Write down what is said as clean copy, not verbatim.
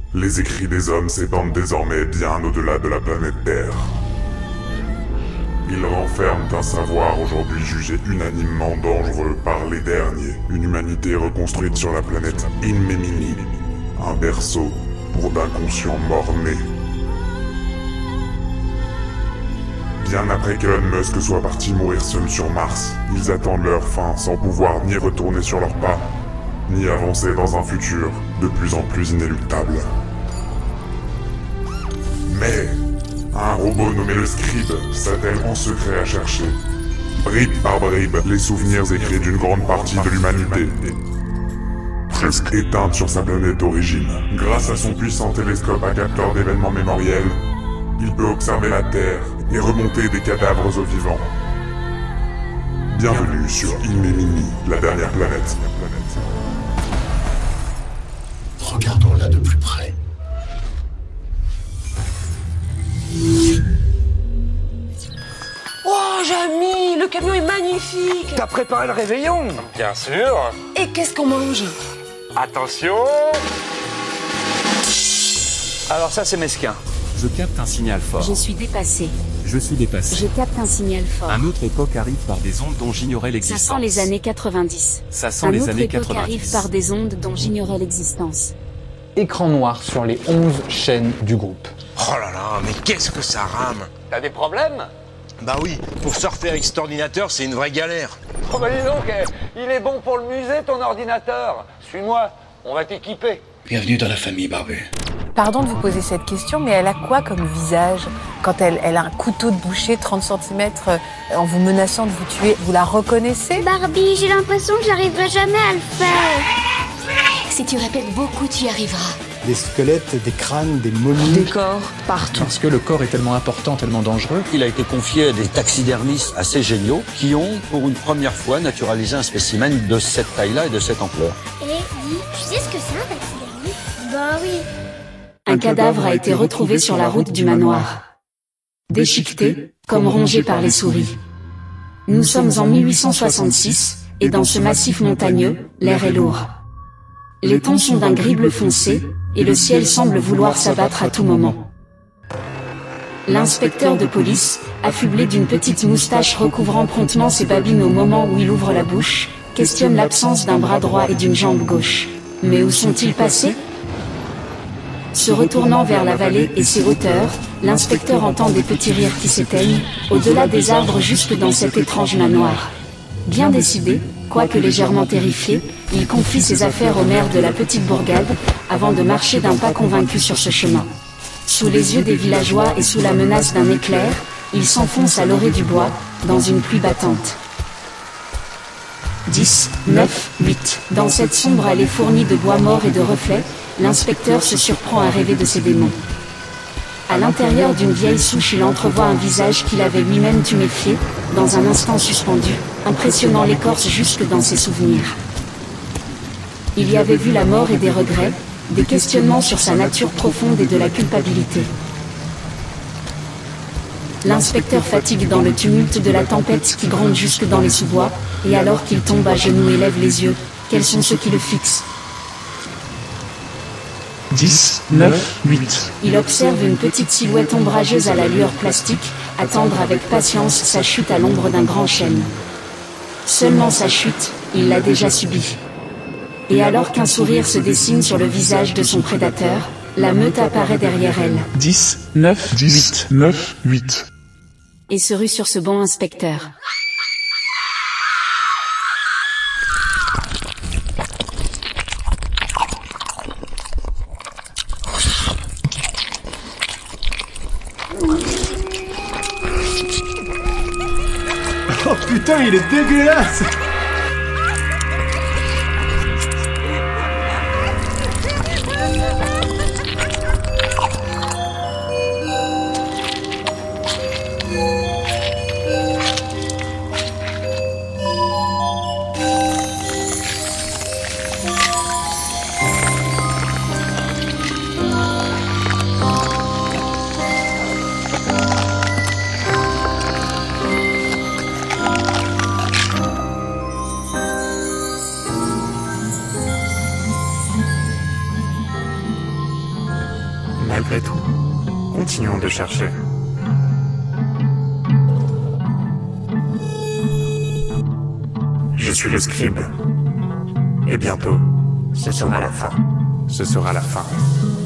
Les écrits des hommes s'étendent désormais bien au-delà de la planète Terre. Ils renferment un savoir aujourd'hui jugé unanimement dangereux par les derniers. Une humanité reconstruite sur la planète Inmemini. Un berceau pour d'inconscients morts-nés. Bien après qu'Elon Musk soit parti mourir seul sur Mars, ils attendent leur fin sans pouvoir ni retourner sur leurs pas, ni avancer dans un futur de plus en plus inéluctable. Mais un robot nommé le Scribe s'attelle en secret à chercher, bribe par bribe, les souvenirs écrits d'une grande partie de l'humanité, presque éteinte sur sa planète d'origine. Grâce à son puissant télescope à capteur d'événements mémoriels, il peut observer la Terre et remonter des cadavres aux vivants. Bienvenue sur Inmemini, la dernière planète. Regardons-la de plus près. Oh, Jamy, le camion est magnifique! T'as préparé le réveillon? Bien sûr. Et qu'est-ce qu'on mange? Attention. Alors ça, c'est mesquin. Je capte un signal fort. Je suis dépassé. Je suis dépassé. Je capte un signal fort. Un autre époque arrive par des ondes dont j'ignorais Ça l'existence. sent les années 90. Ça sent les années Un autre époque 90. arrive par des ondes dont j'ignorais l'existence. Écran noir sur les 11 chaînes du groupe. Oh là là, mais qu'est-ce que ça rame! T'as des problèmes? Bah oui, pour surfer avec cet ordinateur, c'est une vraie galère. Oh bah dis donc, il est bon pour le musée ton ordinateur. Suis-moi, on va t'équiper. Bienvenue dans la famille Barbu. Pardon de vous poser cette question, mais elle a quoi comme visage quand elle a un couteau de boucher 30 cm en vous menaçant de vous tuer? Vous la reconnaissez? Barbie, j'ai l'impression que j'arriverai jamais à le faire. Si tu répètes beaucoup, tu y arriveras. Des squelettes, des crânes, des momies. Des corps partout. Parce que le corps est tellement important, tellement dangereux. Il a été confié à des taxidermistes assez géniaux qui ont, pour une première fois, naturalisé un spécimen de cette taille-là et de cette ampleur. Dis, tu sais ce que c'est un taxidermiste? Bah oui. Un cadavre a été retrouvé sur la route du manoir. Déchiqueté, comme rongé par les souris. Nous sommes en 1866, et dans ce massif montagneux, l'air est lourd. Les tons sont d'un gris bleu foncé, et le ciel semble vouloir s'abattre à tout moment. L'inspecteur de police, affublé d'une petite moustache recouvrant promptement ses babines au moment où il ouvre la bouche, questionne l'absence d'un bras droit et d'une jambe gauche. Mais où sont-ils passés? Se retournant vers la vallée et ses hauteurs, l'inspecteur entend des petits rires qui s'éteignent, au-delà des arbres jusque dans cet étrange manoir. Bien décidé, quoique légèrement terrifié, il confie ses affaires au maire de la petite bourgade, avant de marcher d'un pas convaincu sur ce chemin. Sous les yeux des villageois et sous la menace d'un éclair, il s'enfonce à l'orée du bois, dans une pluie battante. 10, 9, 8. Dans cette sombre allée fournie de bois mort et de reflets, l'inspecteur se surprend à rêver de ses démons. À l'intérieur d'une vieille souche, il entrevoit un visage qu'il avait lui-même tuméfié, dans un instant suspendu, impressionnant l'écorce jusque dans ses souvenirs. Il y avait vu la mort et des regrets, des questionnements sur sa nature profonde et de la culpabilité. L'inspecteur fatigue dans le tumulte de la tempête qui gronde jusque dans les sous-bois, et alors qu'il tombe à genoux et lève les yeux, quels sont ceux qui le fixent? 10, 9, 8. Il observe une petite silhouette ombrageuse à la lueur plastique, attendre avec patience sa chute à l'ombre d'un grand chêne. Seulement sa chute, il l'a déjà subie. Et alors qu'un sourire se dessine sur le visage de son prédateur, la meute apparaît derrière elle. 10, 9, 8. 9, 8. Et se rue sur ce bon inspecteur. Oh putain, il est dégueulasse! Malgré tout, continuons de chercher. Je suis le scribe. Et bientôt, ce sera la fin. Ce sera la fin.